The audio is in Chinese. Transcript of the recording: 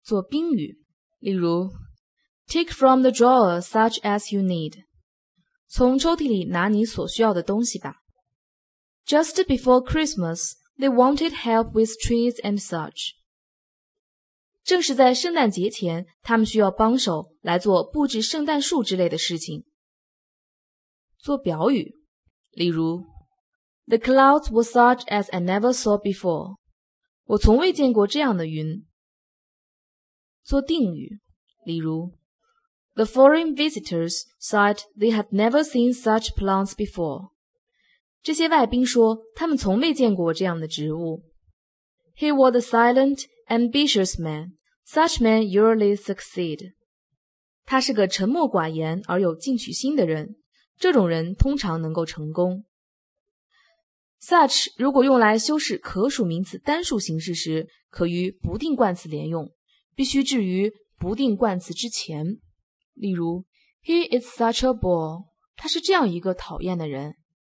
做宾语，例如 Take from the drawer such as you need. 从抽屉里拿你所需要的东西吧。Just before Christmas, they wanted help with trees and such. 正是在圣诞节前，他们需要帮手来做布置圣诞树之类的事情。做表语，例如 The clouds were such as I never saw before. 我从未见过这样的云。做定语，例如The foreign visitors said they had never seen such plants before. 这些外宾说，他们从未见过这样的植物。He was a silent, ambitious man. Such men usually succeed. 他是个沉默寡言而有进取心的人，这种人通常能够成功。Such 如果用来修饰可数名词单数形式时，可与不定冠词连用，必须置于不定冠词之前。例如 He is such a bore. 他是这样一个讨厌的人。